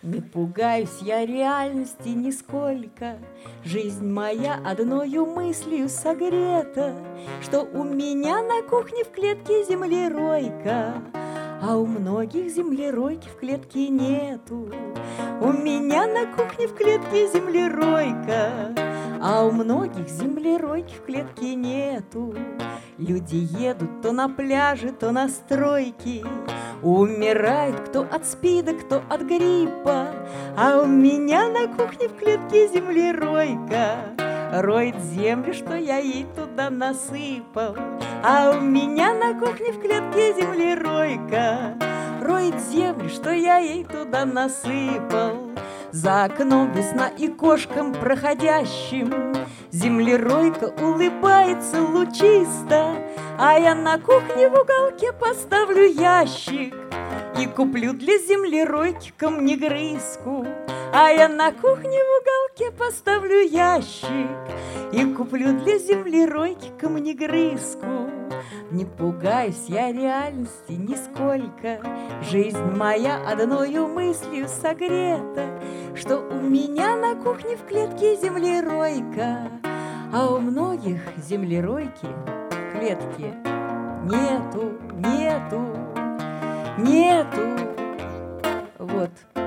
Не пугаюсь я реальности нисколько, Жизнь моя одною мыслью согрета, Что у меня на кухне в клетке землеройка, А у многих землеройки в клетке нету. У меня на кухне в клетке землеройка, А у многих землеройки в клетке нету. Люди едут то на пляже, то на стройке, умирает кто от СПИДа, кто от гриппа, А у меня на кухне в клетке землеройка роет землю, что я ей туда насыпал. А у меня на кухне в клетке землеройка роет землю, что я ей туда насыпал. За окном весна и кошкам проходящим землеройка улыбается лучисто, А я на кухне в уголке поставлю ящик и куплю для землеройки камнегрызку. А я на кухне в уголке поставлю ящик и куплю для землеройки камнегрызку. Не пугаюсь я реальности нисколько, Жизнь моя одною мыслью согрета, Что у меня на кухне в клетке землеройка, А у многих землеройки в клетке нету. Вот.